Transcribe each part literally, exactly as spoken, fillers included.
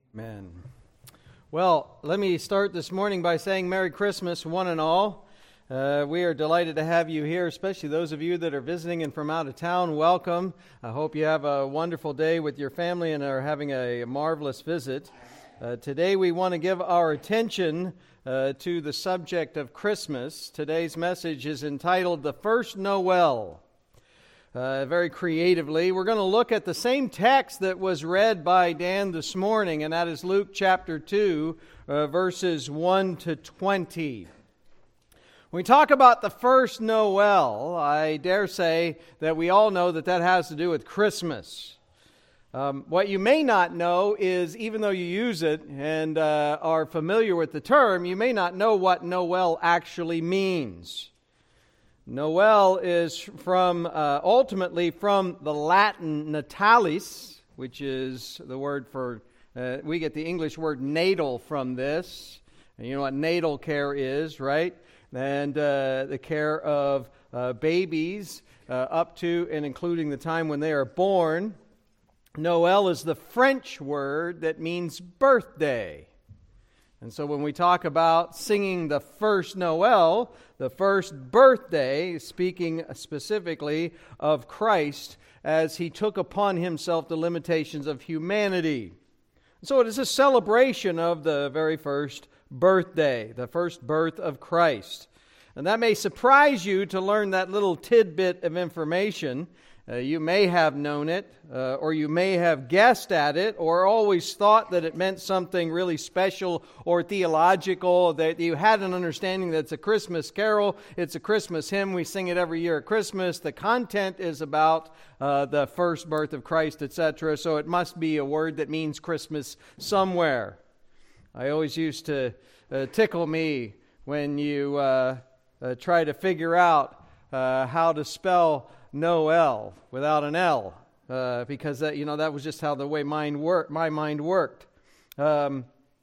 Amen. Well, let me start this morning by saying Merry Christmas, one and all. Uh, we are delighted to have you here, especially those of you that are visiting and from out of town. Welcome. I hope you have a wonderful day with your family and are having a marvelous visit. Uh, today we want to give our attention uh, to the subject of Christmas. Today's message is entitled The First Noel. Uh, very creatively, we're going to look at the same text that was read by Dan this morning, and that is Luke chapter two, uh, verses one to twenty. When we talk about the first Noel, I dare say that we all know that that has to do with Christmas. Um, what you may not know is, even though you use it and uh, are familiar with the term, you may not know what Noel actually means. Noel is from, uh, ultimately from the Latin natalis, which is the word for, uh, we get the English word natal from this. And you know what natal care is, right? And uh, the care of uh, babies uh, up to and including the time when they are born. Noel is the French word that means birthday. And so when we talk about singing the first Noel, the first birthday, speaking specifically of Christ as he took upon himself the limitations of humanity. So it is a celebration of the very first birthday, the first birth of Christ. And that may surprise you to learn that little tidbit of information. Uh, you may have known it, uh, or you may have guessed at it, or always thought that it meant something really special or theological, that you had an understanding that it's a Christmas carol, it's a Christmas hymn, we sing it every year at Christmas. The content is about uh, the first birth of Christ, et cetera, so it must be a word that means Christmas somewhere. I always used to uh, tickle me when you uh, uh, try to figure out uh, how to spell Noel without an L, uh, because that, you know, that was just how the way mind work, my mind worked. Um,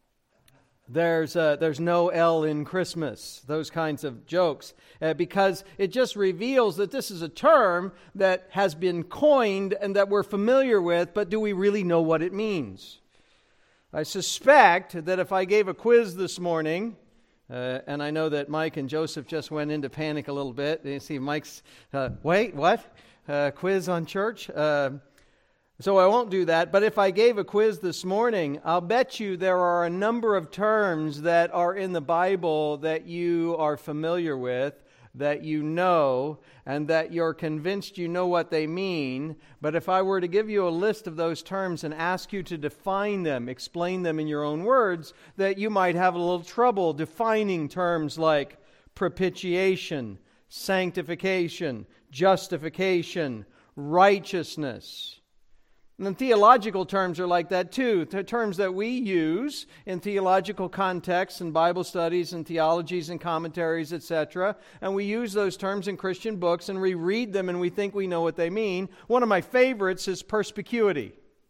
there's uh, there's no L in Christmas, those kinds of jokes, uh, because it just reveals that this is a term that has been coined and that we're familiar with, but do we really know what it means? I suspect that if I gave a quiz this morning, Uh, and I know that Mike and Joseph just went into panic a little bit. You see Mike's, uh, wait, what? Uh, quiz on church? Uh, so I won't do that. But if I gave a quiz this morning, I'll bet you there are a number of terms that are in the Bible that you are familiar with, that you know, and that you're convinced you know what they mean. But if I were to give you a list of those terms and ask you to define them, explain them in your own words, that you might have a little trouble defining terms like propitiation, sanctification, justification, righteousness. And theological terms are like that too, the terms that we use in theological contexts and Bible studies and theologies and commentaries, et cetera. And we use those terms in Christian books and we read them and we think we know what they mean. One of my favorites is perspicuity.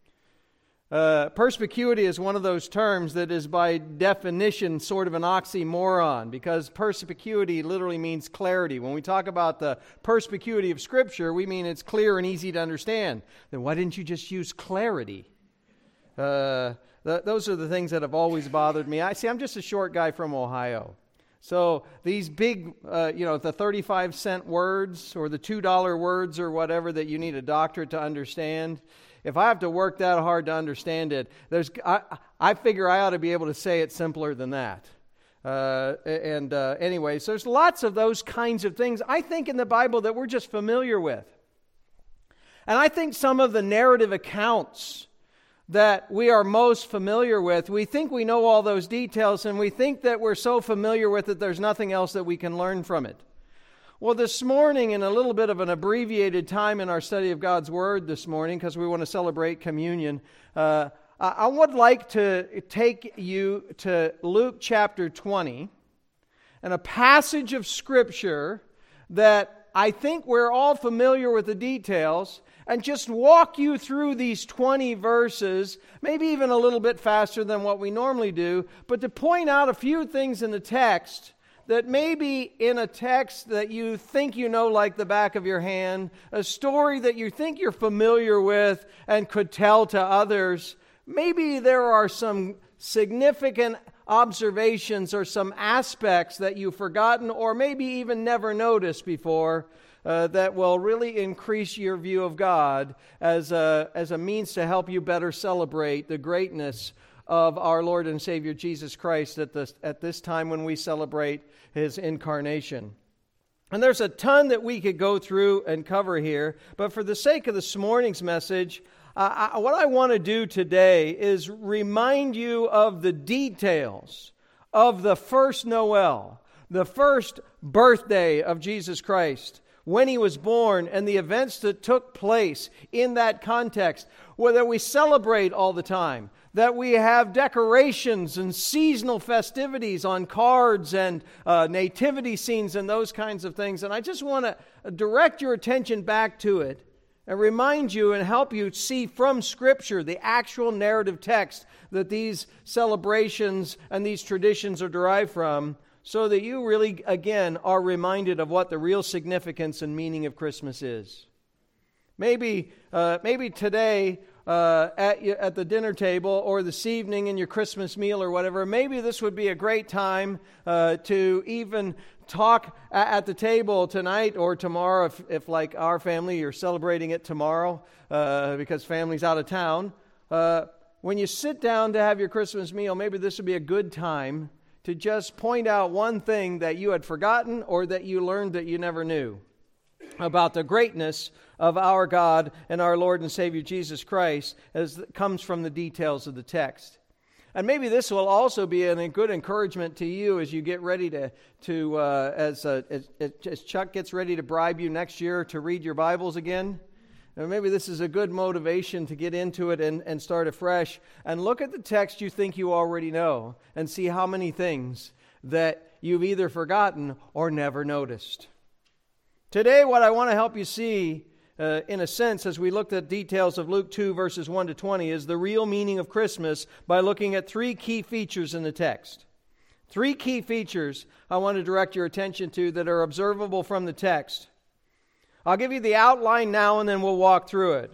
Uh, perspicuity is one of those terms that is by definition sort of an oxymoron, because perspicuity literally means clarity. When we talk about the perspicuity of Scripture, we mean it's clear and easy to understand. Then why didn't you just use clarity? Uh, th- those are the things that have always bothered me. I see. I'm just a short guy from Ohio. So these big, uh, you know, the thirty-five cent words or the two dollar words or whatever that you need a doctorate to understand, if I have to work that hard to understand it, there's I, I figure I ought to be able to say it simpler than that. Uh, and uh, anyways, there's lots of those kinds of things, I think, in the Bible that we're just familiar with. And I think some of the narrative accounts that we are most familiar with, we think we know all those details, and we think that we're so familiar with it, there's nothing else that we can learn from it. Well, this morning, in a little bit of an abbreviated time in our study of God's Word this morning, because we want to celebrate communion, uh, I would like to take you to Luke chapter twenty, and a passage of Scripture that I think we're all familiar with the details, and just walk you through these twenty verses, maybe even a little bit faster than what we normally do, but to point out a few things in the text that maybe in a text that you think you know like the back of your hand, a story that you think you're familiar with and could tell to others, maybe there are some significant observations or some aspects that you've forgotten or maybe even never noticed before uh, that will really increase your view of God as a, as a means to help you better celebrate the greatness of our Lord and Savior Jesus Christ at this, at this time when we celebrate His incarnation. And there's a ton that we could go through and cover here, but for the sake of this morning's message, uh, I, what I want to do today is remind you of the details of the first Noel, the first birthday of Jesus Christ, when He was born, and the events that took place in that context, whether we celebrate all the time, that we have decorations and seasonal festivities on cards and uh, nativity scenes and those kinds of things. And I just want to direct your attention back to it and remind you and help you see from Scripture the actual narrative text that these celebrations and these traditions are derived from, so that you really, again, are reminded of what the real significance and meaning of Christmas is. Maybe, uh, maybe today, Uh, at, at the dinner table or this evening in your Christmas meal or whatever, maybe this would be a great time uh, to even talk at, at the table tonight or tomorrow if, if like our family, you're celebrating it tomorrow uh, because family's out of town. Uh, when you sit down to have your Christmas meal, maybe this would be a good time to just point out one thing that you had forgotten or that you learned that you never knew about the greatness of our God and our Lord and Savior Jesus Christ, as it comes from the details of the text. And maybe this will also be a good encouragement to you as you get ready to, to uh, as, uh, as, as Chuck gets ready to bribe you next year to read your Bibles again. And maybe this is a good motivation to get into it and, and start afresh and look at the text you think you already know and see how many things that you've either forgotten or never noticed. Today, what I want to help you see, uh, in a sense, as we looked at details of Luke two, verses one to twenty, is the real meaning of Christmas by looking at three key features in the text. Three key features I want to direct your attention to that are observable from the text. I'll give you the outline now and then we'll walk through it.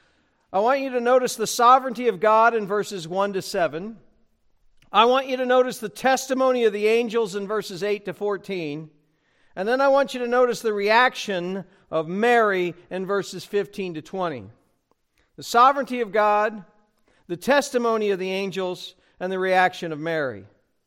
I want you to notice the sovereignty of God in verses one to seven. I want you to notice the testimony of the angels in verses eight to fourteen. And then I want you to notice the reaction of Mary in verses fifteen to twenty. The sovereignty of God, the testimony of the angels, and the reaction of Mary.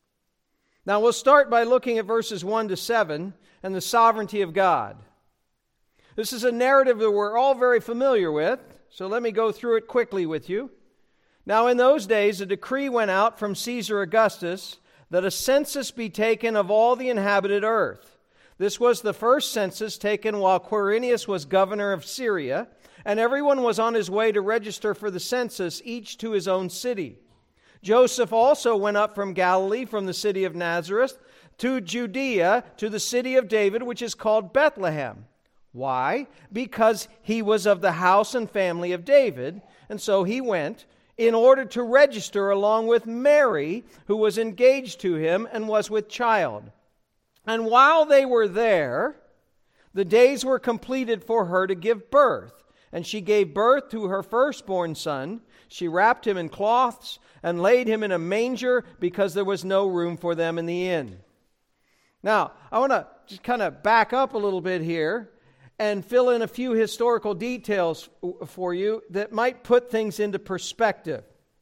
Now we'll start by looking at verses one to seven and the sovereignty of God. This is a narrative that we're all very familiar with, so let me go through it quickly with you. Now in those days a decree went out from Caesar Augustus that a census be taken of all the inhabited earth. This was the first census taken while Quirinius was governor of Syria, and everyone was on his way to register for the census, each to his own city. Joseph also went up from Galilee, from the city of Nazareth, to Judea, to the city of David, which is called Bethlehem. Why? Because he was of the house and family of David, and so he went in order to register along with Mary, who was engaged to him and was with child. And while they were there, the days were completed for her to give birth. And she gave birth to her firstborn son. She wrapped him in cloths and laid him in a manger because there was no room for them in the inn. Now, I want to just kind of back up a little bit here and fill in a few historical details for you that might put things into perspective.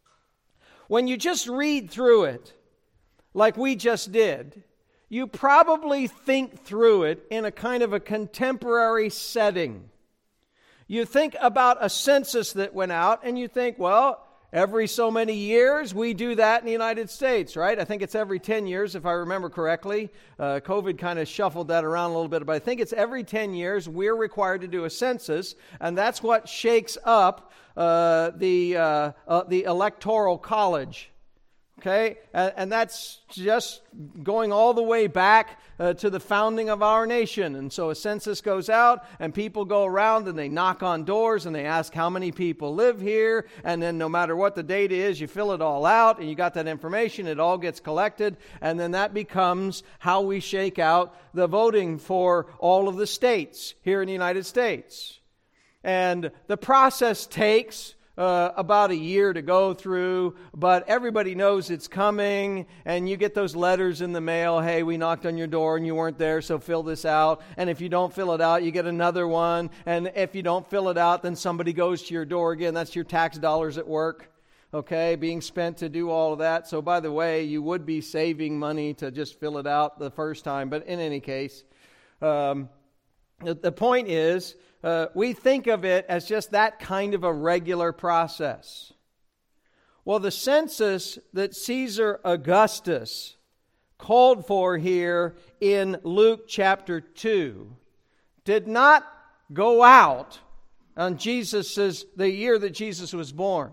When you just read through it, like we just did, you probably think through it in a kind of a contemporary setting. You think about a census that went out and you think, well, every so many years we do that in the United States, right? I think it's every ten years if I remember correctly. Uh, COVID kind of shuffled that around a little bit, but I think it's every ten years we're required to do a census, and that's what shakes up uh, the, uh, uh, the Electoral College. Okay, and, and that's just going all the way back uh, to the founding of our nation. And so a census goes out and people go around and they knock on doors and they ask how many people live here. And then no matter what the date is, you fill it all out and you got that information. It all gets collected. And then that becomes how we shake out the voting for all of the states here in the United States. And the process takes uh, about a year to go through, but everybody knows it's coming, and you get those letters in the mail, hey, we knocked on your door and you weren't there, so fill this out. And if you don't fill it out, you get another one. And if you don't fill it out, then somebody goes to your door again. That's your tax dollars at work, okay, being spent to do all of that. So by the way, you would be saving money to just fill it out the first time. But in any case, um, the, the point is, Uh, we think of it as just that kind of a regular process. Well, the census that Caesar Augustus called for here in Luke chapter two did not go out on Jesus's, the year that Jesus was born.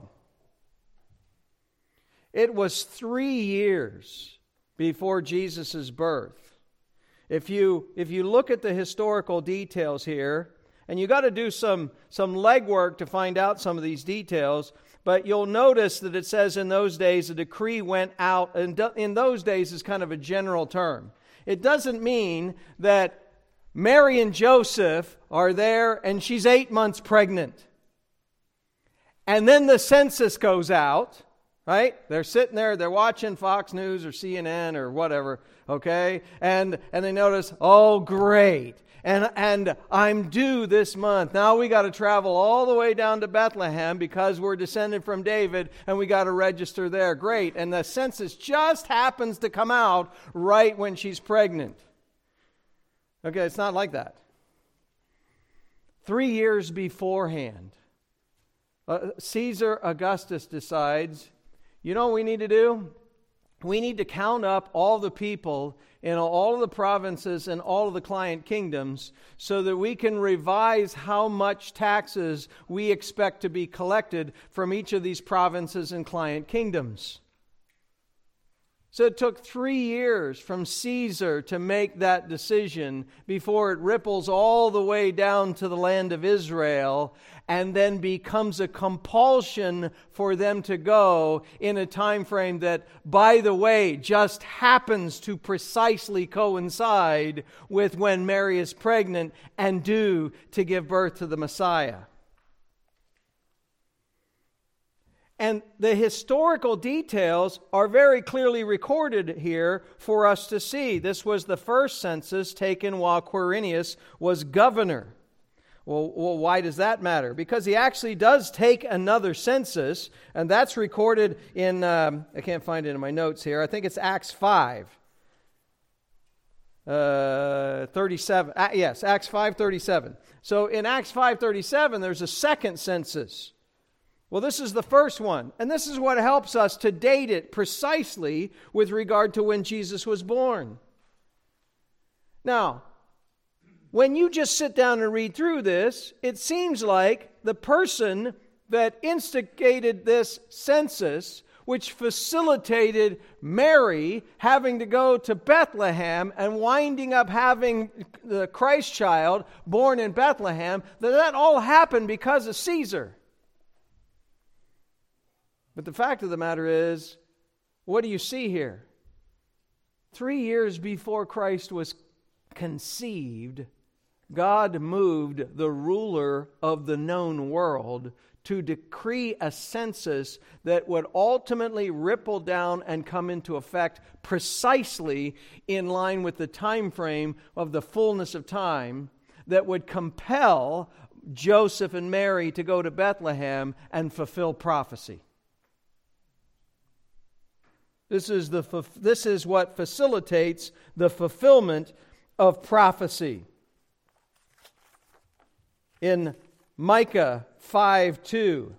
It was three years before Jesus' birth. If you, if you look at the historical details here, and you got to do some, some legwork to find out some of these details. But you'll notice that it says in those days a decree went out. And in those days is kind of a general term. It doesn't mean that Mary and Joseph are there and she's eight months pregnant. And then the census goes out, right? They're sitting there, they're watching Fox News or C N N or whatever, okay? And, and they notice, oh, great. And and I'm due this month. Now we got to travel all the way down to Bethlehem because we're descended from David and we got to register there. Great. And the census just happens to come out right when she's pregnant. Okay, it's not like that. Three years beforehand, uh, Caesar Augustus decides, you know what we need to do? We need to count up all the people in all of the provinces and all of the client kingdoms so that we can revise how much taxes we expect to be collected from each of these provinces and client kingdoms. So it took three years from Caesar to make that decision before it ripples all the way down to the land of Israel and then becomes a compulsion for them to go in a time frame that, by the way, just happens to precisely coincide with when Mary is pregnant and due to give birth to the Messiah. And the historical details are very clearly recorded here for us to see. This was the first census taken while Quirinius was governor. Well, well, why does that matter? Because he actually does take another census, and that's recorded in, um, I can't find it in my notes here, I think it's Acts five. Uh, thirty-seven. Uh, yes, Acts five thirty-seven. So in Acts five thirty-seven, there's a second census. Well, this is the first one, and this is what helps us to date it precisely with regard to when Jesus was born. Now, when you just sit down and read through this, it seems like the person that instigated this census, which facilitated Mary having to go to Bethlehem and winding up having the Christ child born in Bethlehem, that that all happened because of Caesar. But the fact of the matter is, what do you see here? Three years before Christ was conceived, God moved the ruler of the known world to decree a census that would ultimately ripple down and come into effect precisely in line with the time frame of the fullness of time that would compel Joseph and Mary to go to Bethlehem and fulfill prophecy. This is the this is what facilitates the fulfillment of prophecy. In Micah five two,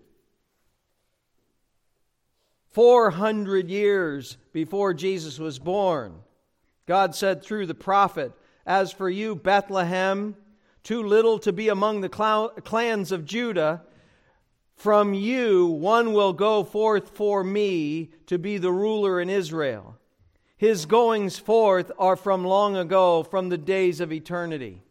four hundred years before Jesus was born, God said through the prophet, "As for you, Bethlehem, too little to be among the clans of Judah, from you one will go forth for me to be the ruler in Israel. His goings forth are from long ago, from the days of eternity."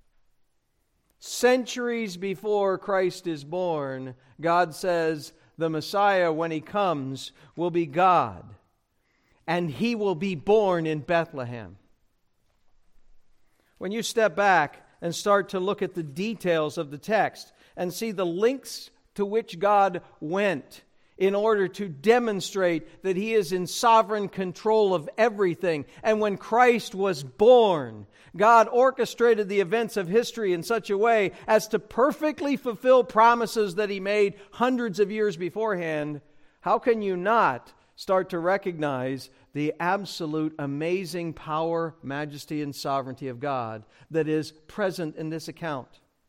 Centuries before Christ is born, God says the Messiah, when He comes, will be God. And He will be born in Bethlehem. When you step back and start to look at the details of the text and see the links to which God went in order to demonstrate that He is in sovereign control of everything. And when Christ was born, God orchestrated the events of history in such a way as to perfectly fulfill promises that He made hundreds of years beforehand. How can you not start to recognize the absolute amazing power, majesty, and sovereignty of God that is present in this account?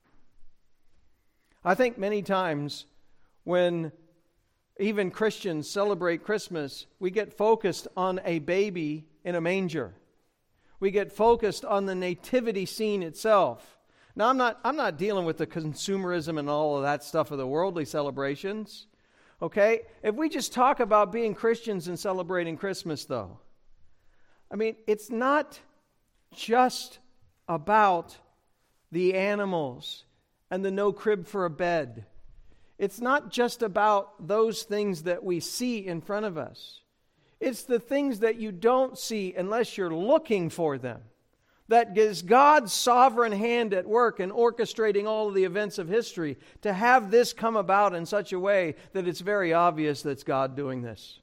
I think many times when even Christians celebrate Christmas, we get focused on a baby in a manger. We get focused on the nativity scene itself. Now, I'm not, I'm not dealing with the consumerism and all of that stuff of the worldly celebrations. Okay? If we just talk about being Christians and celebrating Christmas, though, I mean, it's not just about the animals and the no crib for a bed. It's not just about those things that we see in front of us. It's the things that you don't see unless you're looking for them. That is God's sovereign hand at work in orchestrating all of the events of history to have this come about in such a way that it's very obvious that it's God doing this.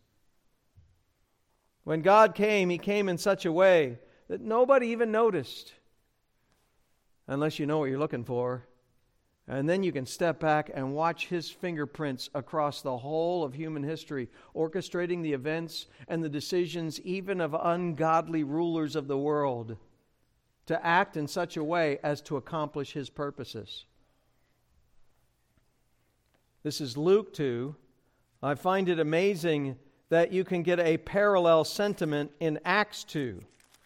When God came, He came in such a way that nobody even noticed, unless you know what you're looking for. And then you can step back and watch His fingerprints across the whole of human history, orchestrating the events and the decisions even of ungodly rulers of the world to act in such a way as to accomplish His purposes. This is Luke two. I find it amazing that you can get a parallel sentiment in Acts two.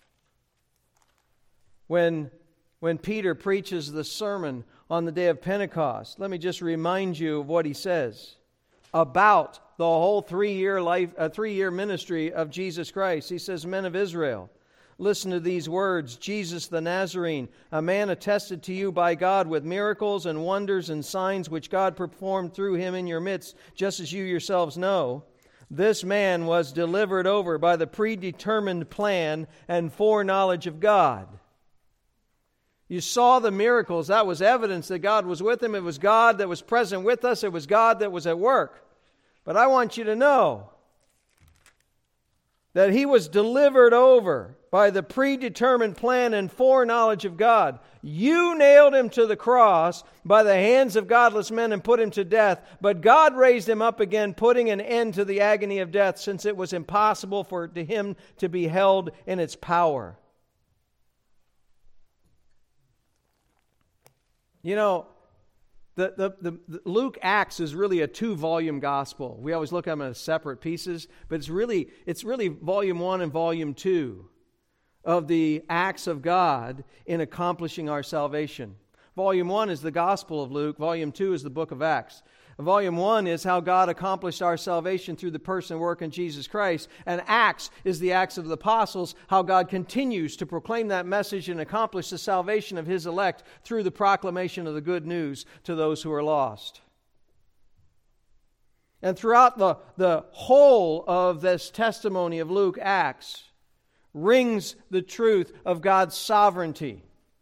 When, when Peter preaches the sermon on the day of Pentecost, let me just remind you of what he says about the whole three-year life, uh, three-year ministry of Jesus Christ. He says, "Men of Israel, listen to these words. Jesus the Nazarene, a man attested to you by God with miracles and wonders and signs which God performed through Him in your midst, just as you yourselves know. This man was delivered over by the predetermined plan and foreknowledge of God." You saw the miracles. That was evidence that God was with him. It was God that was present with us. It was God that was at work. But I want you to know that He was delivered over by the predetermined plan and foreknowledge of God. You nailed Him to the cross by the hands of godless men and put Him to death. But God raised Him up again, putting an end to the agony of death, since it was impossible for Him to be held in its power. You know, the, the, the, the Luke Acts is really a two-volume gospel. We always look at them as separate pieces, but it's really it's really volume one and volume two of the acts of God in accomplishing our salvation. Volume one is the Gospel of Luke. Volume two is the book of Acts. Volume one is how God accomplished our salvation through the person and work in Jesus Christ. And Acts is the Acts of the Apostles, how God continues to proclaim that message and accomplish the salvation of His elect through the proclamation of the good news to those who are lost. And throughout the, the whole of this testimony of Luke, Acts rings the truth of God's sovereignty.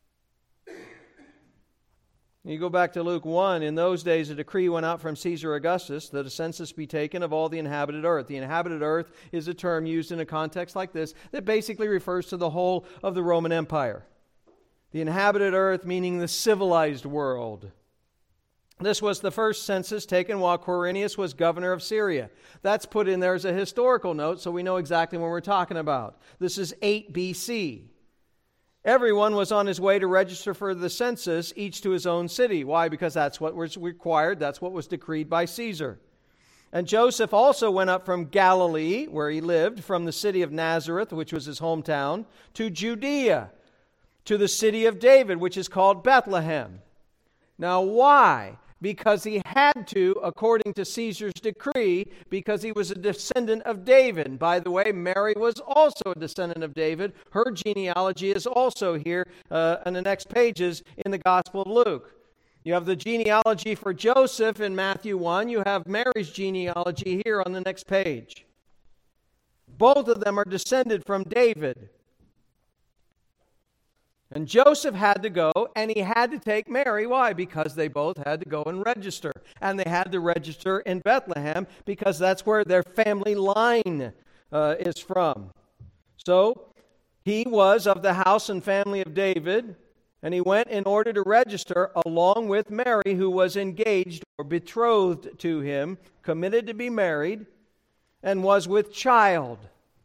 You go back to Luke one, in those days a decree went out from Caesar Augustus that a census be taken of all the inhabited earth. The inhabited earth is a term used in a context like this that basically refers to the whole of the Roman Empire. The inhabited earth meaning the civilized world. This was the first census taken while Quirinius was governor of Syria. That's put in there as a historical note so we know exactly what we're talking about. This is eight B C. Everyone was on his way to register for the census, each to his own city. Why? Because that's what was required. That's what was decreed by Caesar. And Joseph also went up from Galilee, where he lived, from the city of Nazareth, which was his hometown, to Judea, to the city of David, which is called Bethlehem. Now, why? Because he had to, according to Caesar's decree, because he was a descendant of David. And by the way, Mary was also a descendant of David. Her genealogy is also here uh, in the next pages in the Gospel of Luke. You have the genealogy for Joseph in Matthew one. You have Mary's genealogy here on the next page. Both of them are descended from David. And Joseph had to go, and he had to take Mary. Why? Because they both had to go and register. And they had to register in Bethlehem because that's where their family line uh, is from. So he was of the house and family of David, and he went in order to register along with Mary, who was engaged or betrothed to him, committed to be married, and was with child.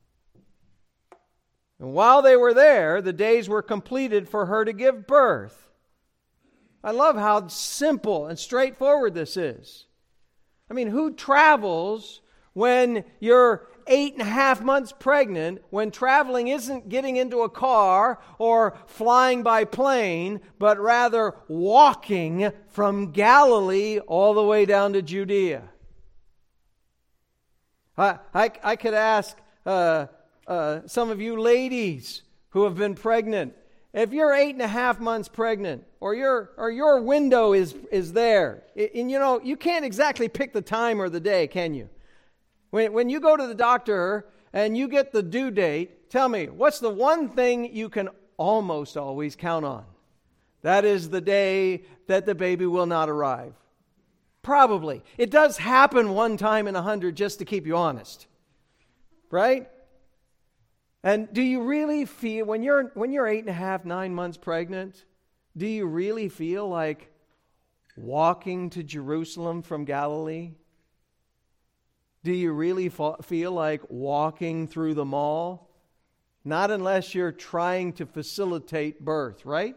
And while they were there, the days were completed for her to give birth. I love how simple and straightforward this is. I mean, who travels when you're eight and a half months pregnant, when traveling isn't getting into a car or flying by plane, but rather walking from Galilee all the way down to Judea? I, I, I could ask uh, uh, some of you ladies who have been pregnant, if you're eight and a half months pregnant, or your or your window is is there, and you know you can't exactly pick the time or the day, can you? When when you go to the doctor and you get the due date, tell me, what's the one thing you can almost always count on? That is the day that the baby will not arrive. Probably. It does happen one time in a hundred, just to keep you honest. Right? And do you really feel, when you're when you're eight and a half, nine months pregnant, do you really feel like walking to Jerusalem from Galilee? Do you really feel like walking through the mall? Not unless you're trying to facilitate birth, right?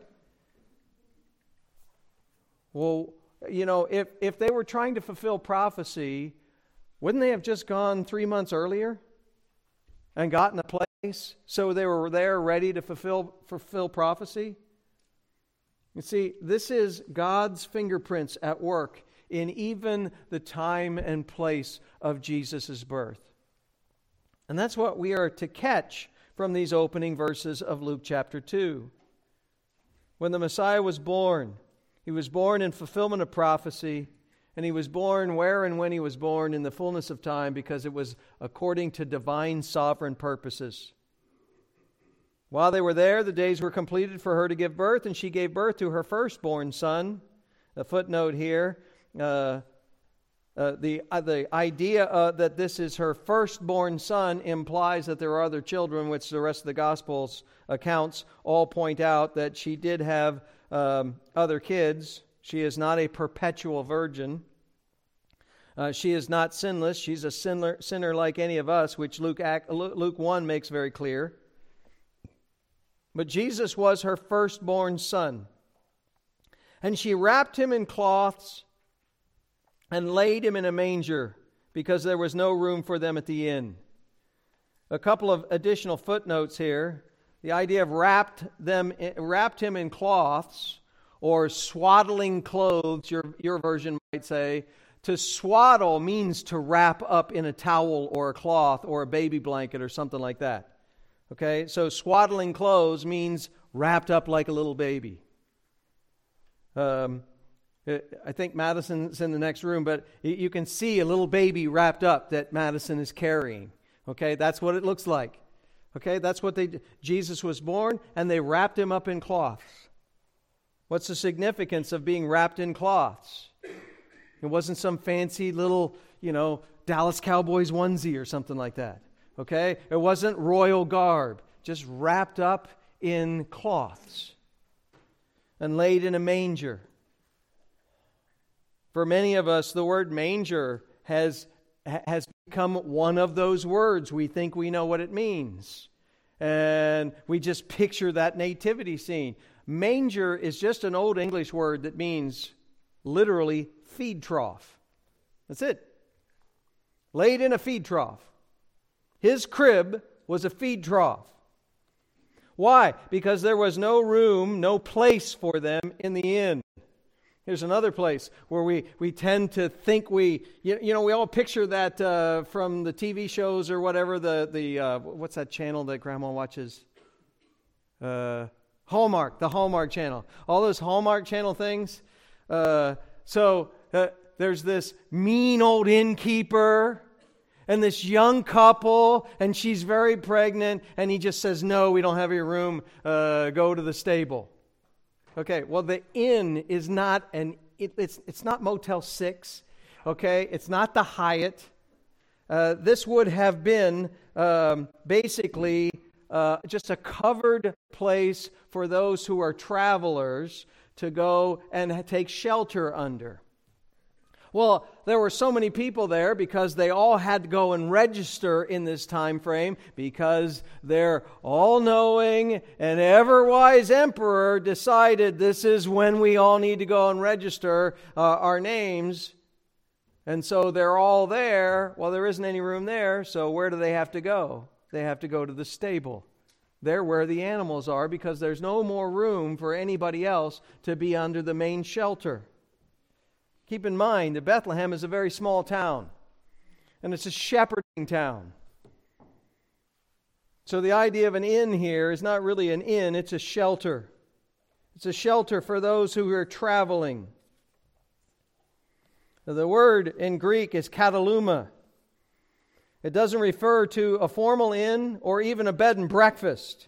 Well, you know, if, if they were trying to fulfill prophecy, wouldn't they have just gone three months earlier and gotten a place so they were there ready to fulfill fulfill prophecy? You see, this is God's fingerprints at work in even the time and place of Jesus' birth. And that's what we are to catch from these opening verses of Luke chapter two. When the Messiah was born, he was born in fulfillment of prophecy, and he was born where and when he was born in the fullness of time, because it was according to divine sovereign purposes. While they were there, the days were completed for her to give birth, and she gave birth to her firstborn son. A footnote here, uh, uh, the, uh, the idea uh, that this is her firstborn son implies that there are other children, which the rest of the Gospels accounts all point out that she did have um, other kids. She is not a perpetual virgin. Uh, she is not sinless. She's a sinner, sinner like any of us, which Luke, Luke one makes very clear. But Jesus was her firstborn son. And she wrapped him in cloths and laid him in a manger, because there was no room for them at the inn. A couple of additional footnotes here. The idea of wrapped them, wrapped him in cloths, or swaddling clothes, your, your version might say. To swaddle means to wrap up in a towel or a cloth or a baby blanket or something like that. Okay, so swaddling clothes means wrapped up like a little baby. Um, I think Madison's in the next room, but you can see a little baby wrapped up that Madison is carrying. Okay, that's what it looks like. Okay, that's what they did. Jesus was born, and they wrapped him up in cloths. What's the significance of being wrapped in cloths? It wasn't some fancy little, you know, Dallas Cowboys onesie or something like that. Okay? It wasn't royal garb, just wrapped up in cloths and laid in a manger. For many of us, the word manger has has become one of those words. We think we know what it means. And we just picture that nativity scene. Manger is just an old English word that means literally feed trough. That's it. Laid in a feed trough. His crib was a feed trough. Why? Because there was no room, no place for them in the inn. Here's another place where we, we tend to think we, you, you know, we all picture that uh, from the T V shows or whatever, the, the uh, what's that channel that Grandma watches? Uh, Hallmark, the Hallmark channel. All those Hallmark channel things. Uh, so uh, there's this mean old innkeeper, And this young couple, and she's very pregnant, and he just says, no, we don't have your room, uh, go to the stable. Okay, well, the inn is not an, it, it's, it's not Motel six, okay? It's not the Hyatt. Uh, this would have been um, basically uh, just a covered place for those who are travelers to go and take shelter under. Well, there were so many people there because they all had to go and register in this time frame because their all-knowing and ever-wise emperor decided this is when we all need to go and register uh, our names. And so they're all there. Well, there isn't any room there, so where do they have to go? They have to go to the stable. They're where the animals are because there's no more room for anybody else to be under the main shelter. Keep in mind that Bethlehem is a very small town, and it's a shepherding town. So the idea of an inn here is not really an inn, it's a shelter. It's a shelter for those who are traveling. Now, the word in Greek is kataluma. It doesn't refer to a formal inn or even a bed and breakfast.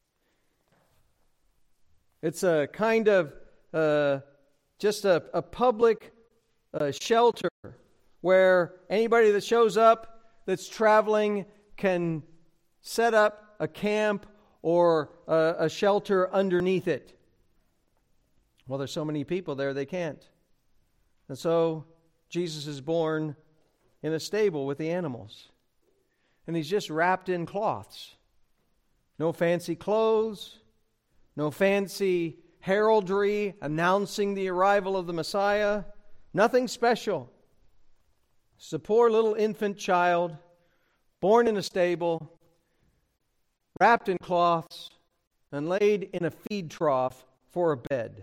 It's a kind of uh, just a, a public uh, shelter where anybody that shows up that's traveling can set up a camp or a, a shelter underneath it. Well, there's so many people there, they can't. And so Jesus is born in a stable with the animals. And he's just wrapped in cloths. No fancy clothes, no fancy heraldry announcing the arrival of the Messiah. Nothing special. It's a poor little infant child, born in a stable, wrapped in cloths, and laid in a feed trough for a bed.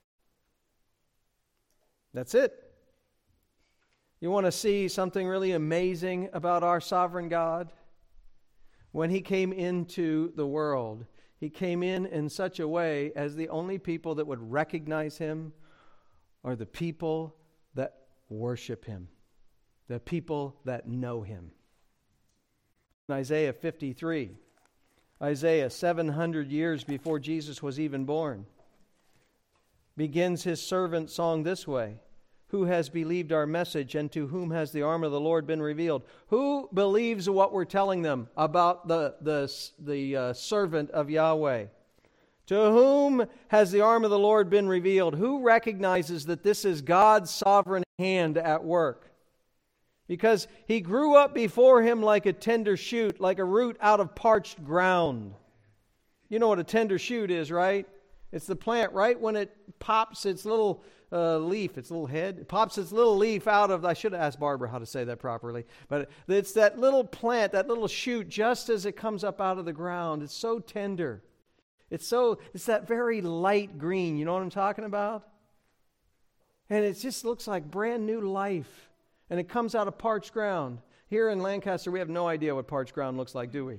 That's it. You want to see something really amazing about our sovereign God? When he came into the world, he came in in such a way as the only people that would recognize him are the people that worship him, the people that know him. In Isaiah fifty-three, Isaiah, seven hundred years before Jesus was even born, begins his servant song this way. Who has believed our message, and to whom has the arm of the Lord been revealed? Who believes what we're telling them about the, the, the uh, servant of Yahweh? To whom has the arm of the Lord been revealed? Who recognizes that this is God's sovereign hand at work? Because he grew up before him like a tender shoot, like a root out of parched ground. You know what a tender shoot is, right? It's the plant right when it pops its little uh, leaf, its little head. It pops its little leaf out of, I should have asked Barbara how to say that properly. But it's that little plant, that little shoot, just as it comes up out of the ground. It's so tender. It's so, it's that very light green. You know what I'm talking about? And it just looks like brand new life. And it comes out of parched ground. Here in Lancaster, we have no idea what parched ground looks like, do we?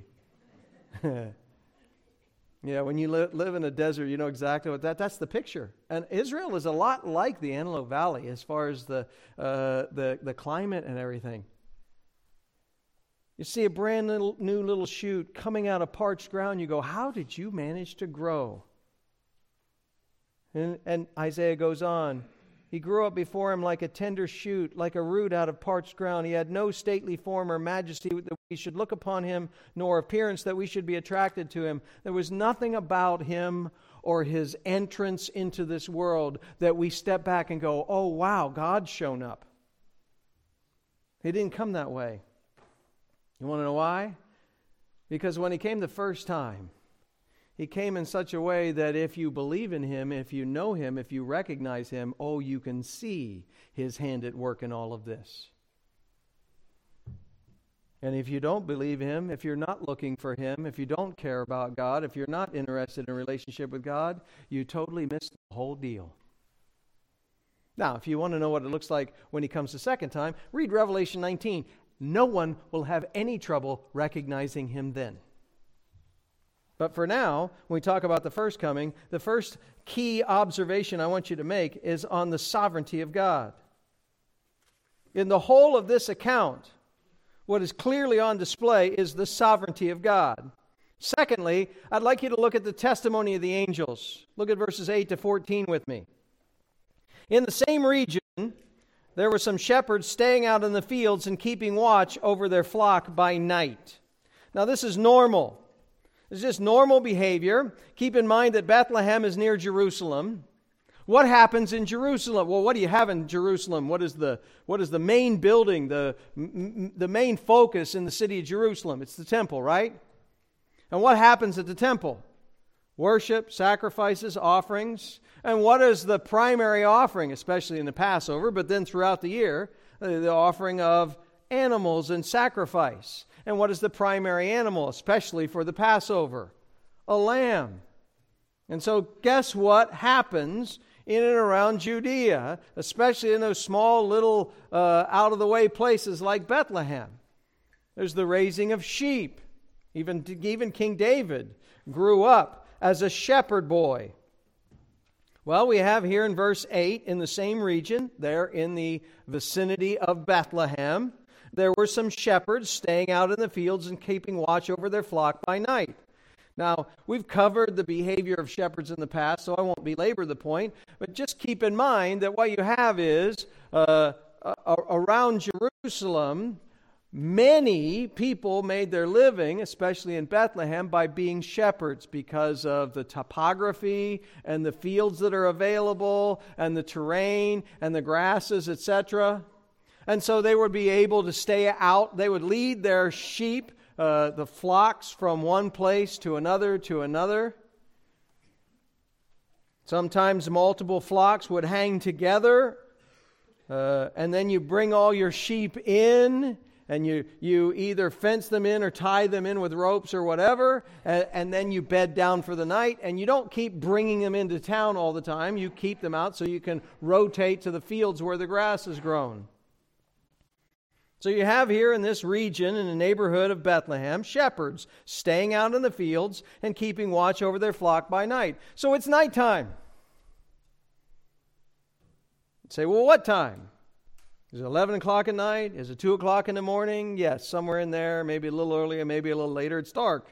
Yeah, when you li- live in a desert, you know exactly what that, that's the picture. And Israel is a lot like the Antelope Valley as far as the, uh, the, the climate and everything. You see a brand little, new little shoot coming out of parched ground. You go, how did you manage to grow? And, and Isaiah goes on. He grew up before him like a tender shoot, like a root out of parched ground. He had no stately form or majesty that we should look upon him, nor appearance that we should be attracted to him. There was nothing about him or his entrance into this world that we step back and go, oh, wow, God's shown up. He didn't come that way. You want to know why? Because when he came the first time, he came in such a way that if you believe in him, if you know him, if you recognize him, oh, you can see his hand at work in all of this. And if you don't believe him, if you're not looking for him, if you don't care about God, if you're not interested in a relationship with God, you totally miss the whole deal. Now, if you want to know what it looks like when he comes the second time, read Revelation nineteen. No one will have any trouble recognizing him then. But for now, when we talk about the first coming, the first key observation I want you to make is on the sovereignty of God. In the whole of this account, what is clearly on display is the sovereignty of God. Secondly, I'd like you to look at the testimony of the angels. Look at verses eight to fourteen with me. In the same region, there were some shepherds staying out in the fields and keeping watch over their flock by night. Now, this is normal. It's just normal behavior. Keep in mind that Bethlehem is near Jerusalem. What happens in Jerusalem? Well, what do you have in Jerusalem? What is the what is the main building, the, m- the main focus in the city of Jerusalem? It's the temple, right? And what happens at the temple? Worship, sacrifices, offerings. And what is the primary offering, especially in the Passover, but then throughout the year? The offering of animals and sacrifice. And what is the primary animal, especially for the Passover? A lamb. And so guess what happens in and around Judea, especially in those small little uh, out-of-the-way places like Bethlehem? There's the raising of sheep. Even, even King David grew up as a shepherd boy. Well, we have here in verse eight, in the same region, there in the vicinity of Bethlehem, there were some shepherds staying out in the fields and keeping watch over their flock by night. Now, we've covered the behavior of shepherds in the past, so I won't belabor the point, but just keep in mind that what you have is, uh, uh, around Jerusalem, many people made their living, especially in Bethlehem, by being shepherds because of the topography and the fields that are available and the terrain and the grasses, et cetera. And so they would be able to stay out. They would lead their sheep, uh, the flocks, from one place to another to another. Sometimes multiple flocks would hang together, uh, and then you bring all your sheep in, and you, you either fence them in or tie them in with ropes or whatever, and, and then you bed down for the night, and you don't keep bringing them into town all the time. You keep them out so you can rotate to the fields where the grass is grown. So you have here in this region, in the neighborhood of Bethlehem, shepherds staying out in the fields and keeping watch over their flock by night. So it's nighttime. You say, well, what time? Is it eleven o'clock at night? Is it two o'clock in the morning? Yes, somewhere in there, maybe a little earlier, maybe a little later. It's dark.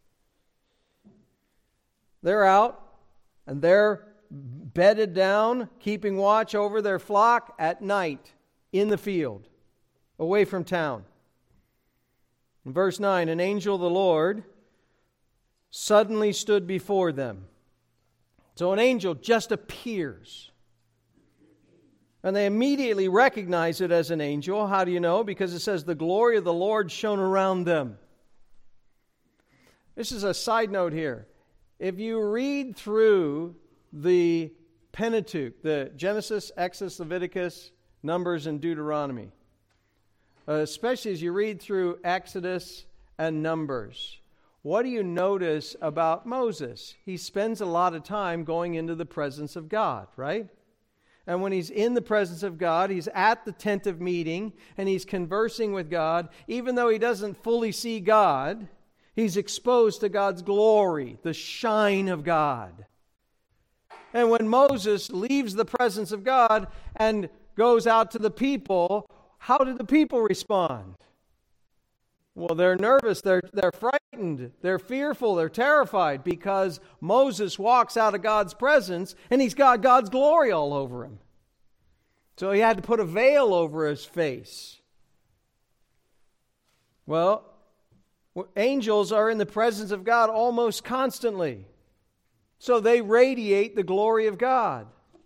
They're out, and they're bedded down, keeping watch over their flock at night in the field, away from town. In verse nine, an angel of the Lord suddenly stood before them. So an angel just appears. And they immediately recognize it as an angel. How do you know? Because it says the glory of the Lord shone around them. This is a side note here. If you read through the Pentateuch, the Genesis, Exodus, Leviticus, Numbers, and Deuteronomy, uh, especially as you read through Exodus and Numbers, what do you notice about Moses? He spends a lot of time going into the presence of God, right? And when he's in the presence of God, he's at the tent of meeting, and he's conversing with God. Even though he doesn't fully see God, he's exposed to God's glory, the shine of God. And when Moses leaves the presence of God and goes out to the people, how do the people respond? Well, they're nervous, they're, they're frightened, they're fearful, they're terrified because Moses walks out of God's presence and he's got God's glory all over him. So he had to put a veil over his face. Well, angels are in the presence of God almost constantly. So they radiate the glory of God.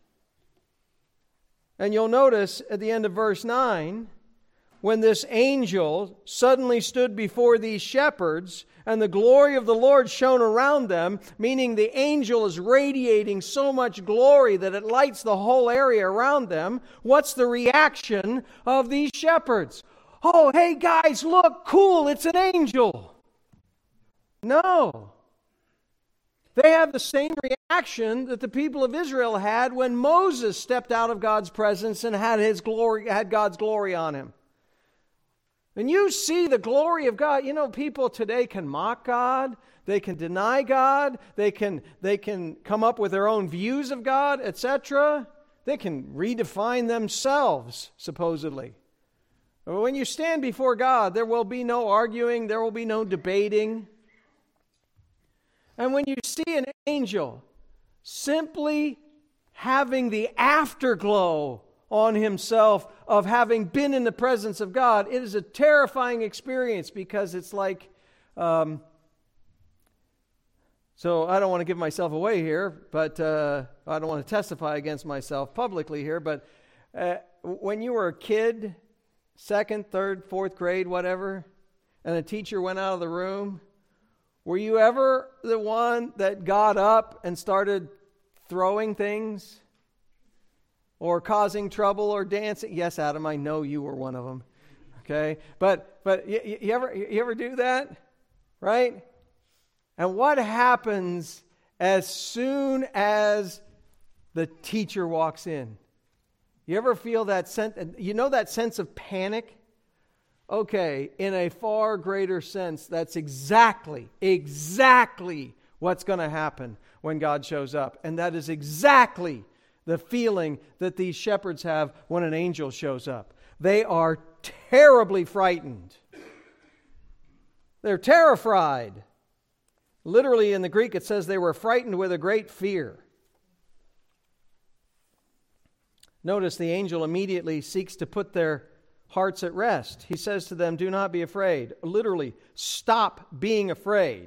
And you'll notice at the end of verse nine, when this angel suddenly stood before these shepherds and the glory of the Lord shone around them, meaning the angel is radiating so much glory that it lights the whole area around them, what's the reaction of these shepherds? Oh, hey guys, look, cool, it's an angel. No. They have the same reaction that the people of Israel had when Moses stepped out of God's presence and had his glory, had God's glory on him. And you see the glory of God. You know, people today can mock God. They can deny God. They can, they can come up with their own views of God, et cetera. They can redefine themselves, supposedly. When you stand before God, there will be no arguing, there will be no debating. And when you see an angel simply having the afterglow on himself of having been in the presence of God, it is a terrifying experience because it's like, um, so I don't want to give myself away here, but uh, I don't want to testify against myself publicly here, but uh, when you were a kid, second, third, fourth grade, whatever, and a teacher went out of the room, were you ever the one that got up and started throwing things or causing trouble or dancing? Yes, Adam, I know you were one of them. Okay, but but you, you ever you ever do that, right? And what happens as soon as the teacher walks in? You ever feel that sense? You know that sense of panic? Okay, in a far greater sense, that's exactly, exactly what's going to happen when God shows up. And that is exactly the feeling that these shepherds have when an angel shows up. They are terribly frightened. They're terrified. Literally in the Greek it says they were frightened with a great fear. Notice the angel immediately seeks to put their hearts at rest. He says to them, do not be afraid. Literally, stop being afraid.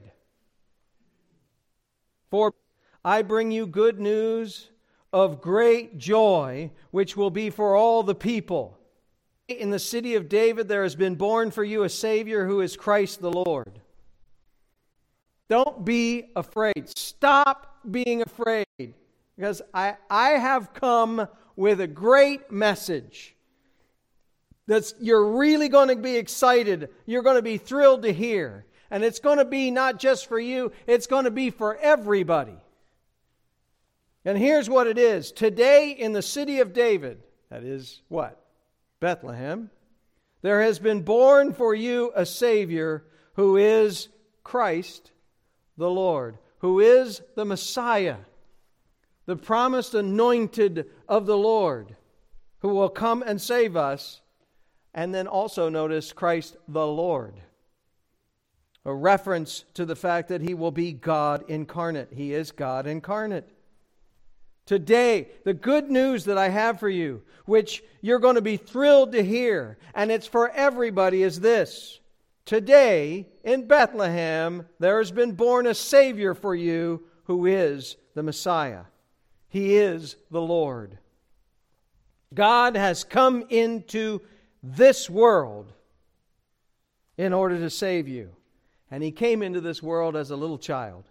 For I bring you good news of great joy, which will be for all the people. In the city of David there has been born for you a Savior who is Christ the Lord. Don't be afraid. Stop being afraid. Because I, I have come with a great message that's you're really going to be excited. You're going to be thrilled to hear. And it's going to be not just for you, it's going to be for everybody. And here's what it is. Today in the city of David, that is what? Bethlehem, there has been born for you a Savior who is Christ the Lord, who is the Messiah, the promised anointed of the Lord, who will come and save us. And then also notice Christ the Lord, a reference to the fact that He will be God incarnate. He is God incarnate. Today, the good news that I have for you, which you're going to be thrilled to hear, and it's for everybody, is this. Today, in Bethlehem, there has been born a Savior for you who is the Messiah. He is the Lord. God has come into this world in order to save you. And He came into this world as a little child.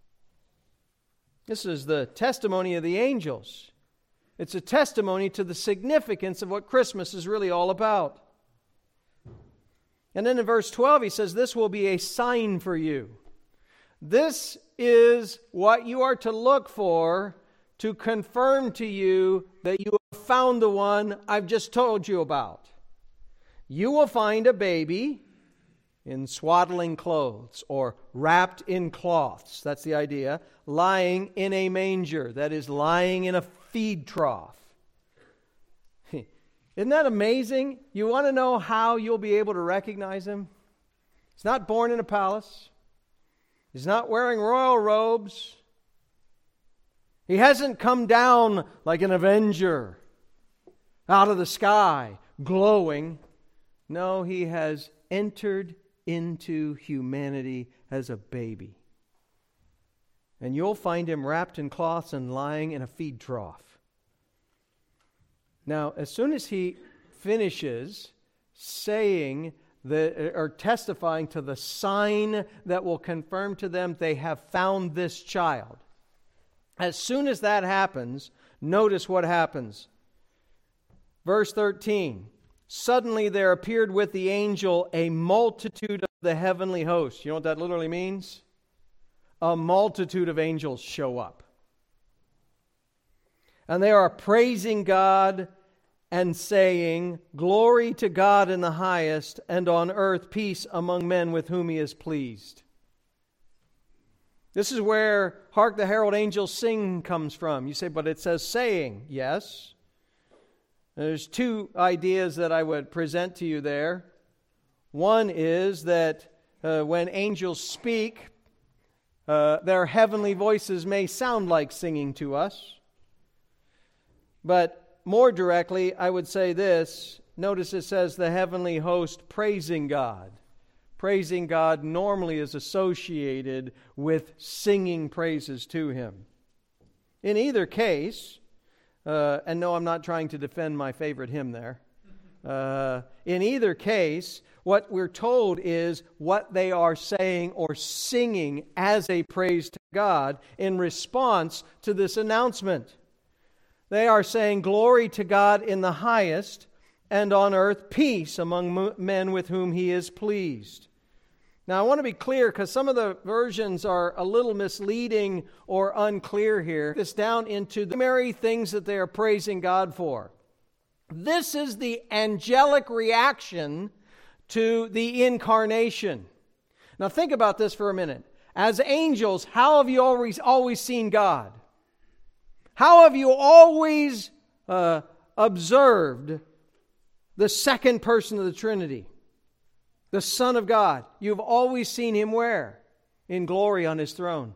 This is the testimony of the angels. It's a testimony to the significance of what Christmas is really all about. And then in verse twelve he says, this will be a sign for you. This is what you are to look for to confirm to you that you have found the one I've just told you about. You will find a baby in swaddling clothes or wrapped in cloths. That's the idea. Lying in a manger. That is, lying in a feed trough. Isn't that amazing? You want to know how you'll be able to recognize Him? He's not born in a palace. He's not wearing royal robes. He hasn't come down like an avenger out of the sky, glowing. No, He has entered into humanity as a baby. And you'll find Him wrapped in cloths and lying in a feed trough. Now, as soon as He finishes saying the, or testifying to the sign that will confirm to them they have found this child, as soon as that happens, notice what happens. Verse thirteen, suddenly there appeared with the angel a multitude of the heavenly host. You know what that literally means? A multitude of angels show up. And they are praising God and saying, glory to God in the highest, and on earth peace among men with whom He is pleased. This is where Hark the Herald Angels Sing comes from. You say, but it says saying. Yes. There's two ideas that I would present to you there. One is that uh, when angels speak, uh, their heavenly voices may sound like singing to us. But more directly, I would say this. Notice it says the heavenly host praising God. Praising God normally is associated with singing praises to Him. In either case, uh, and no, I'm not trying to defend my favorite hymn there. Uh, in either case, what we're told is what they are saying or singing as a praise to God in response to this announcement. They are saying, "Glory to God in the highest, and on earth peace among men with whom He is pleased." Now, I want to be clear because some of the versions are a little misleading or unclear here. This down into the primary things that they are praising God for. This is the angelic reaction to the incarnation. Now, think about this for a minute. As angels, how have you always, always seen God? How have you always uh, observed the second person of the Trinity? The Son of God. You've always seen Him where? In glory on His throne.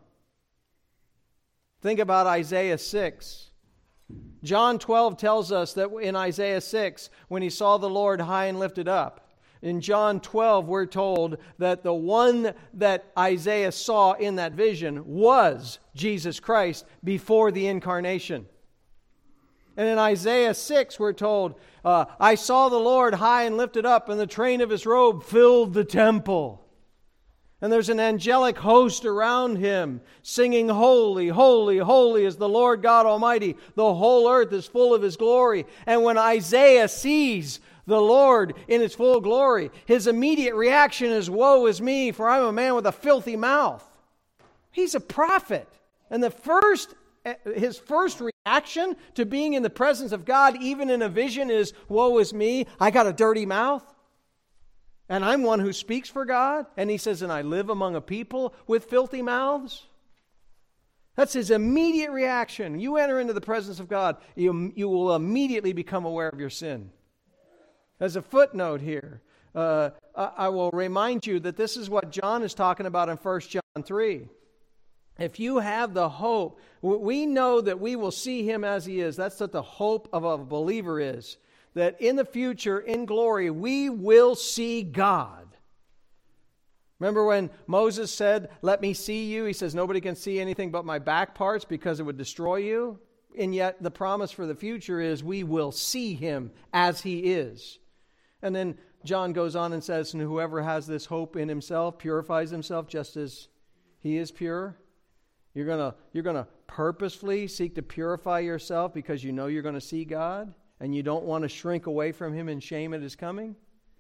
Think about Isaiah six. John twelve tells us that in Isaiah six, when he saw the Lord high and lifted up. In John twelve, we're told that the one that Isaiah saw in that vision was Jesus Christ before the incarnation. And in Isaiah six, we're told, uh, I saw the Lord high and lifted up, and the train of His robe filled the temple. And there's an angelic host around Him, singing, "Holy, holy, holy is the Lord God Almighty. The whole earth is full of His glory." And when Isaiah sees the Lord in His full glory, his immediate reaction is, "Woe is me, for I'm a man with a filthy mouth." He's a prophet. And the first His first reaction to being in the presence of God, even in a vision, is, "Woe is me, I got a dirty mouth. And I'm one who speaks for God." And he says, "And I live among a people with filthy mouths." That's his immediate reaction. You enter into the presence of God, you, you will immediately become aware of your sin. As a footnote here, uh, I will remind you that this is what John is talking about in First John three. If you have the hope, we know that we will see Him as He is. That's what the hope of a believer is. That in the future, in glory, we will see God. Remember when Moses said, "Let me see you"? He says, "Nobody can see anything but my back parts because it would destroy you." And yet the promise for the future is we will see Him as He is. And then John goes on and says, "And whoever has this hope in himself purifies himself just as He is pure." You're gonna, you're gonna purposefully seek to purify yourself because you know you're going to see God and you don't want to shrink away from Him in shame at His coming.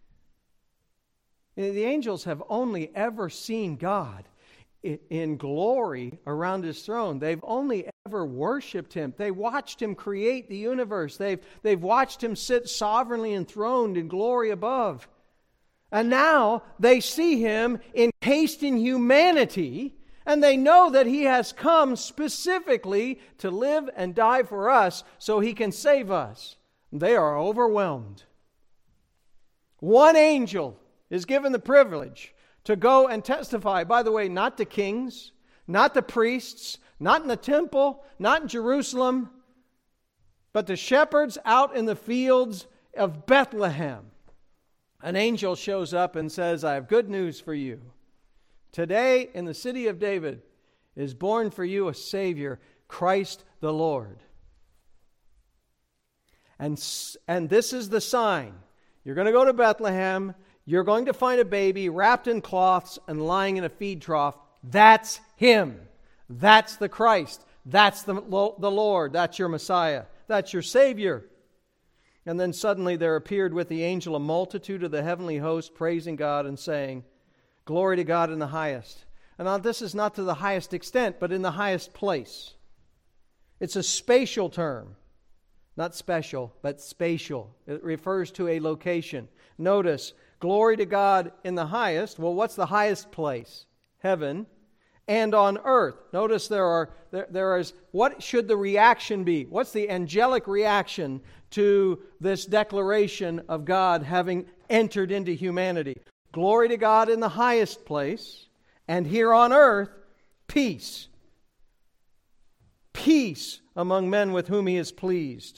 The angels have only ever seen God in glory around His throne. They've only ever worshipped Him. They watched Him create the universe. They've, they've watched Him sit sovereignly enthroned in glory above. And now they see Him encased in humanity. And they know that He has come specifically to live and die for us so He can save us. They are overwhelmed. One angel is given the privilege to go and testify, by the way, not to kings, not to priests, not in the temple, not in Jerusalem, but to shepherds out in the fields of Bethlehem. An angel shows up and says, "I have good news for you. Today, in the city of David, is born for you a Savior, Christ the Lord." And, and this is the sign. You're going to go to Bethlehem. You're going to find a baby wrapped in cloths and lying in a feed trough. That's Him. That's the Christ. That's the, the Lord. That's your Messiah. That's your Savior. And then suddenly there appeared with the angel a multitude of the heavenly host, praising God and saying, "Glory to God in the highest." And now this is not to the highest extent, but in the highest place. It's a spatial term. Not special, but spatial. It refers to a location. Notice, glory to God in the highest. Well, what's the highest place? Heaven. and on earth. Notice there are there, there is, what should the reaction be? What's the angelic reaction to this declaration of God having entered into humanity? Glory to God in the highest place, and here on earth, peace. Peace among men with whom He is pleased.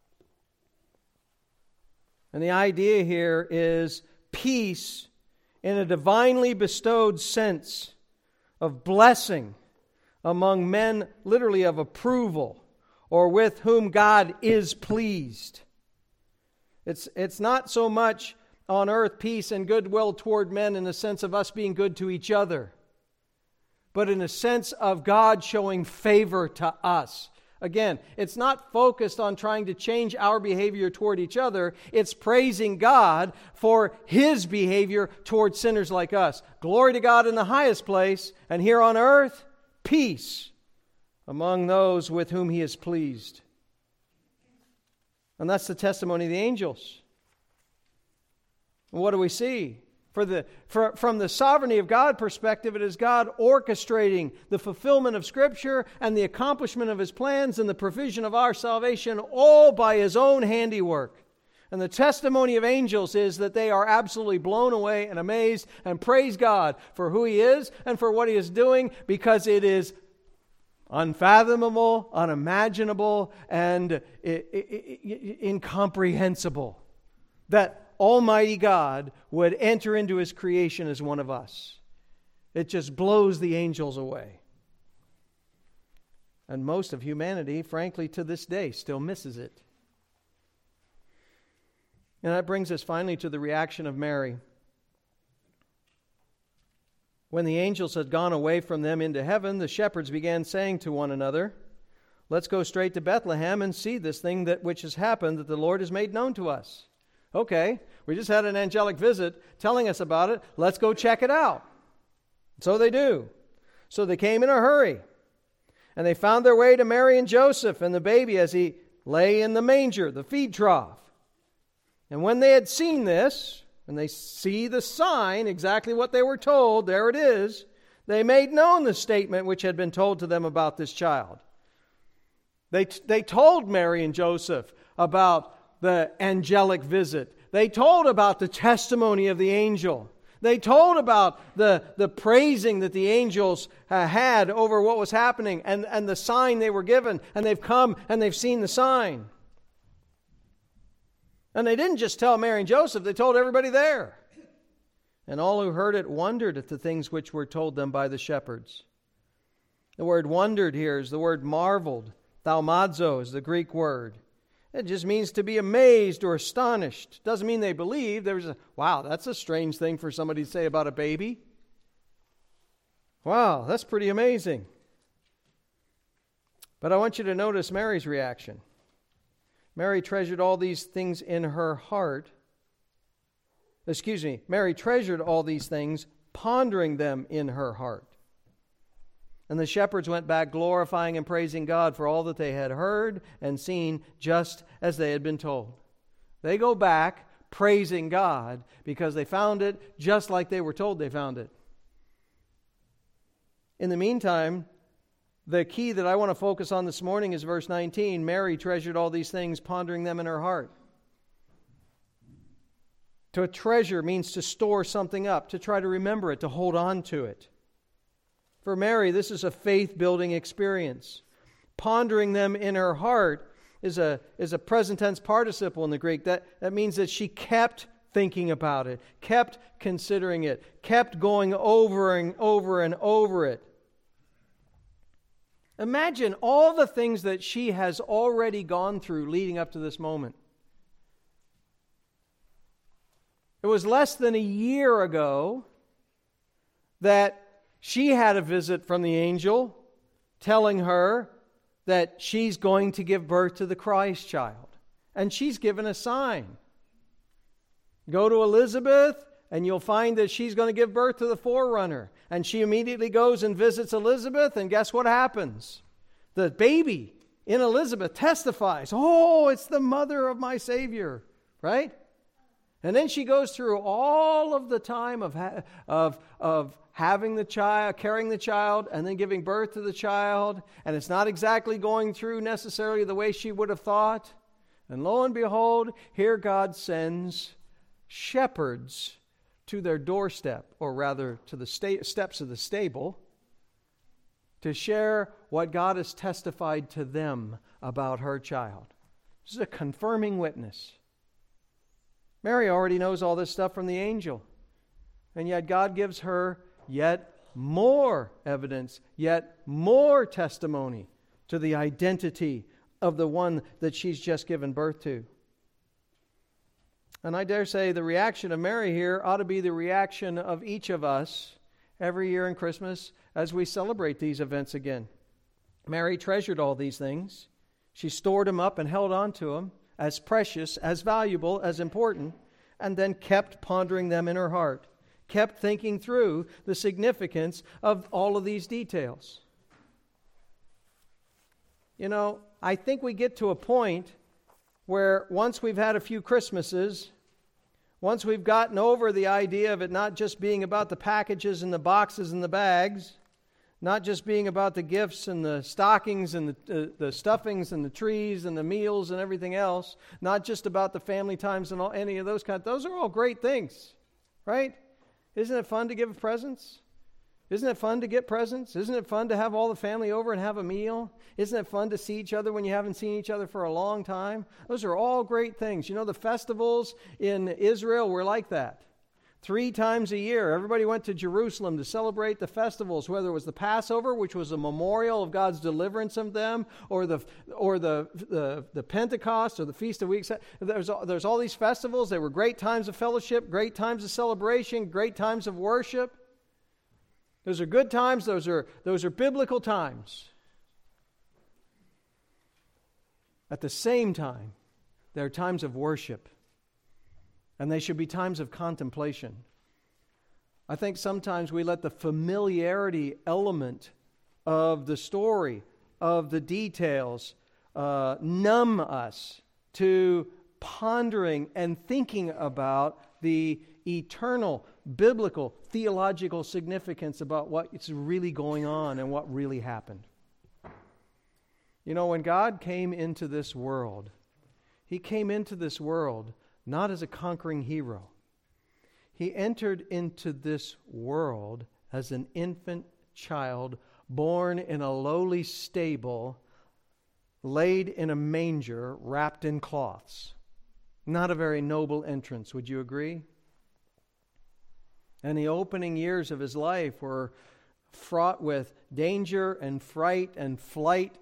And the idea here is peace in a divinely bestowed sense of blessing among men, literally of approval, or with whom God is pleased. It's, it's not so much on earth peace and goodwill toward men in the sense of us being good to each other, but in a sense of God showing favor to us. Again, it's not focused on trying to change our behavior toward each other. It's praising God for His behavior toward sinners like us. Glory to God in the highest place, and here on earth, peace among those with whom He is pleased. And that's the testimony of the angels. And what do we see? For the, for, from the sovereignty of God perspective, it is God orchestrating the fulfillment of Scripture and the accomplishment of His plans and the provision of our salvation, all by His own handiwork. And the testimony of angels is that they are absolutely blown away and amazed and praise God for who He is and for what He is doing, because it is unfathomable, unimaginable, and incomprehensible that Almighty God would enter into His creation as one of us. It just blows the angels away. And most of humanity, frankly, to this day, still misses it. And that brings us finally to the reaction of Mary. When the angels had gone away from them into heaven, the shepherds began saying to one another, "Let's go straight to Bethlehem and see this thing that which has happened, that the Lord has made known to us." Okay, we just had an angelic visit telling us about it. Let's go check it out. So they do. So they came in a hurry. And they found their way to Mary and Joseph and the baby as he lay in the manger, the feed trough. And when they had seen this, and they see the sign, exactly what they were told, there it is, they made known the statement which had been told to them about this child. They, they told Mary and Joseph about the angelic visit. They told about the testimony of the angel. They told about the, the praising that the angels uh, had over what was happening and, and the sign they were given. And they've come and they've seen the sign. And they didn't just tell Mary and Joseph, they told everybody there. And all who heard it wondered at the things which were told them by the shepherds. The word wondered here is the word marveled. Thaumazo is the Greek word. It just means to be amazed or astonished. Doesn't mean they believed. There was a, wow, that's a strange thing for somebody to say about a baby. Wow, that's pretty amazing. But I want you to notice Mary's reaction. Mary treasured all these things in her heart. Excuse me, Mary treasured all these things, pondering them in her heart. And the shepherds went back glorifying and praising God for all that they had heard and seen, just as they had been told. They go back praising God because they found it just like they were told they found it. In the meantime, the key that I want to focus on this morning is verse nineteen. Mary treasured all these things, pondering them in her heart. To treasure means to store something up, to try to remember it, to hold on to it. For Mary, this is a faith-building experience. Pondering them in her heart is a, is a present tense participle in the Greek. That, that means that she kept thinking about it, kept considering it, kept going over and over and over it. Imagine all the things that she has already gone through leading up to this moment. It was less than a year ago that she had a visit from the angel telling her that she's going to give birth to the Christ child. And she's given a sign. Go to Elizabeth and you'll find that she's going to give birth to the forerunner. And she immediately goes and visits Elizabeth, and guess what happens? The baby in Elizabeth testifies, "Oh, it's the mother of my Savior," right? And then she goes through all of the time of, ha- of, of having the child, carrying the child, and then giving birth to the child. And it's not exactly going through necessarily the way she would have thought. And lo and behold, here God sends shepherds to their doorstep, or rather to the sta- steps of the stable, to share what God has testified to them about her child. This is a confirming witness. Mary already knows all this stuff from the angel. And yet God gives her yet more evidence, yet more testimony to the identity of the one that she's just given birth to. And I dare say the reaction of Mary here ought to be the reaction of each of us every year in Christmas as we celebrate these events again. Mary treasured all these things. She stored them up and held on to them as precious, as valuable, as important, and then kept pondering them in her heart, kept thinking through the significance of all of these details. You know, I think we get to a point where once we've had a few Christmases, once we've gotten over the idea of it not just being about the packages and the boxes and the bags, not just being about the gifts and the stockings and the, uh, the stuffings and the trees and the meals and everything else, not just about the family times and all, any of those kinds. Those are all great things, right? Isn't it fun to give presents? Isn't it fun to get presents? Isn't it fun to have all the family over and have a meal? Isn't it fun to see each other when you haven't seen each other for a long time? Those are all great things. You know, the festivals in Israel were like that. Three times a year, everybody went to Jerusalem to celebrate the festivals, whether it was the Passover, which was a memorial of God's deliverance of them, or the or the the, the Pentecost, or the Feast of Weeks. There's, there's all these festivals. They were great times of fellowship, great times of celebration, great times of worship. Those are good times. Those are those are biblical times. At the same time, there are times of worship. And they should be times of contemplation. I think sometimes we let the familiarity element of the story, of the details, uh, numb us to pondering and thinking about the eternal, biblical, theological significance about what's really going on and what really happened. You know, when God came into this world, He came into this world not as a conquering hero. He entered into this world as an infant child, born in a lowly stable, laid in a manger, wrapped in cloths. Not a very noble entrance, would you agree? And the opening years of his life were fraught with danger and fright and flight,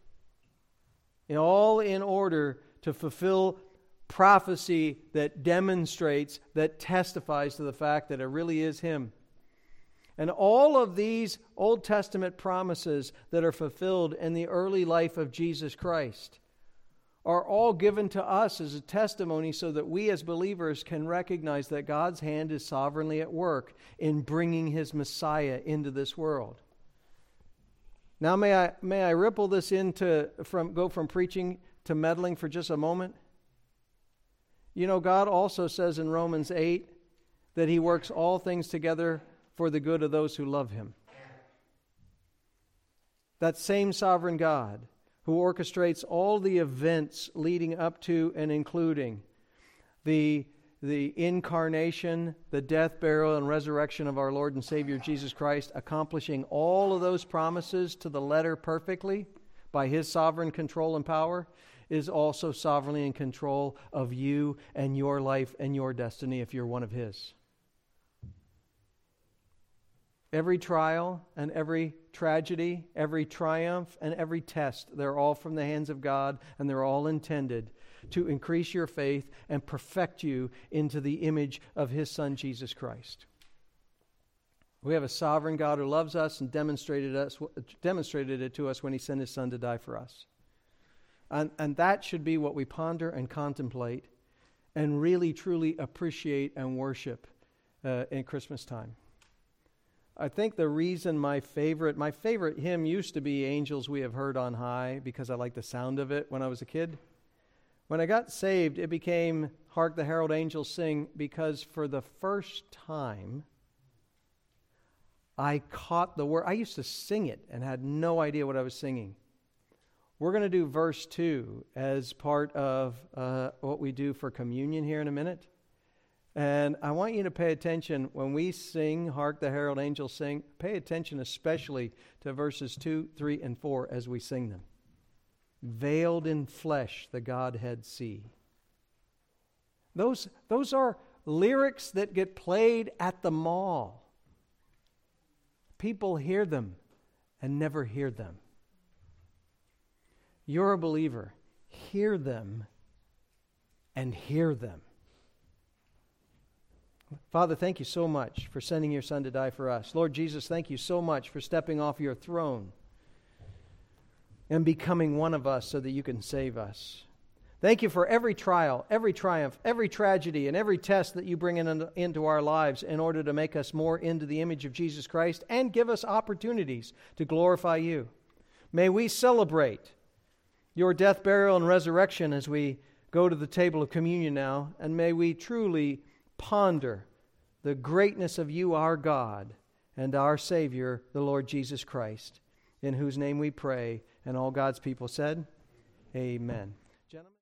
all in order to fulfill prophecy that demonstrates, that testifies to the fact that it really is Him. And all of these Old Testament promises that are fulfilled in the early life of Jesus Christ are all given to us as a testimony so that we as believers can recognize that God's hand is sovereignly at work in bringing His Messiah into this world. Now may I may I ripple this into from go from preaching to meddling for just a moment? You know, God also says in Romans eight that He works all things together for the good of those who love Him. That same sovereign God who orchestrates all the events leading up to and including the, the incarnation, the death, burial, and resurrection of our Lord and Savior Jesus Christ, accomplishing all of those promises to the letter perfectly by His sovereign control and power, is also sovereignly in control of you and your life and your destiny if you're one of His. Every trial and every tragedy, every triumph and every test, they're all from the hands of God, and they're all intended to increase your faith and perfect you into the image of His Son, Jesus Christ. We have a sovereign God who loves us and demonstrated us demonstrated it to us when He sent His Son to die for us. And, and that should be what we ponder and contemplate and really, truly appreciate and worship uh, in Christmas time. I think the reason my favorite, my favorite hymn used to be Angels We Have Heard on High, because I liked the sound of it when I was a kid. When I got saved, it became Hark the Herald Angels Sing because for the first time I caught the word. I used to sing it and had no idea what I was singing. We're going to do verse two as part of uh, what we do for communion here in a minute. And I want you to pay attention when we sing, Hark the Herald Angels Sing, pay attention especially to verses two, three, and four as we sing them. Veiled in flesh the Godhead see. Those, those are lyrics that get played at the mall. People hear them and never hear them. You're a believer. Hear them and hear them. Father, thank you so much for sending your Son to die for us. Lord Jesus, thank you so much for stepping off your throne and becoming one of us so that you can save us. Thank you for every trial, every triumph, every tragedy, and every test that you bring in, into our lives in order to make us more into the image of Jesus Christ and give us opportunities to glorify you. May we celebrate your death, burial, and resurrection as we go to the table of communion now, and may we truly ponder the greatness of you, our God, and our Savior, the Lord Jesus Christ, in whose name we pray. And all God's people said, Amen. Gentlemen.